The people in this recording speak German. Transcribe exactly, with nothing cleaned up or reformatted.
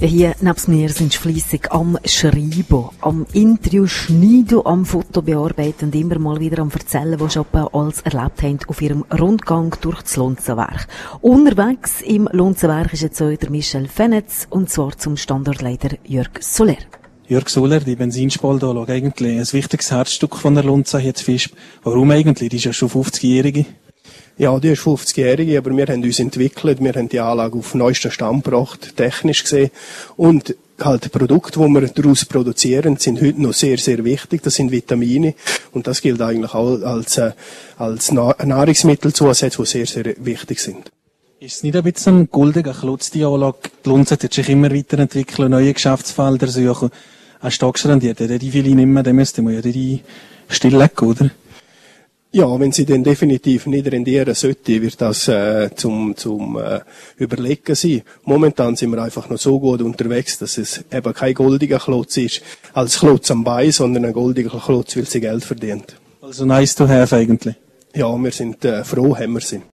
Hier neben mir sind sie fleissig am Schreiben, am Interview schneiden, am Foto bearbeiten und immer mal wieder am Erzählen, was sie alles erlebt haben auf ihrem Rundgang durch das Lonzenwerk. Unterwegs im Lonzenwerk ist jetzt auch der Michel Fenetz, und zwar zum Standortleiter Jörg Soler. Jörg Soler, die Benzinspaltanlage, eigentlich ein wichtiges Herzstück von der Lonza jetzt Fisch. Warum eigentlich? Die ist ja schon fünfzigjährige. Ja, die ist fünfzigjährige, aber wir haben uns entwickelt, wir haben die Anlage auf neuesten Stand gebracht, technisch gesehen. Und halt die Produkte, die wir daraus produzieren, sind heute noch sehr, sehr wichtig. Das sind Vitamine. Und das gilt eigentlich auch als, äh, als Nahrungsmittelzusätze, die sehr, sehr wichtig sind. Ist es nicht ein bisschen ein goldiger Klotz, die Anlage? Die Lonza hat sich immer weiterentwickeln, neue Geschäftsfelder suchen. Eine Stocksrendierte, die will ich nicht mehr, dann müsste man ja die stilllegen, oder? Ja, wenn sie dann definitiv nicht rendieren sollte, wird das äh, zum, zum äh, Überlegen sein. Momentan sind wir einfach noch so gut unterwegs, dass es eben kein goldiger Klotz ist, als Klotz am Bein, sondern ein goldiger Klotz, weil sie Geld verdient. Also nice to have eigentlich. Ja, wir sind äh, froh, haben wir sie.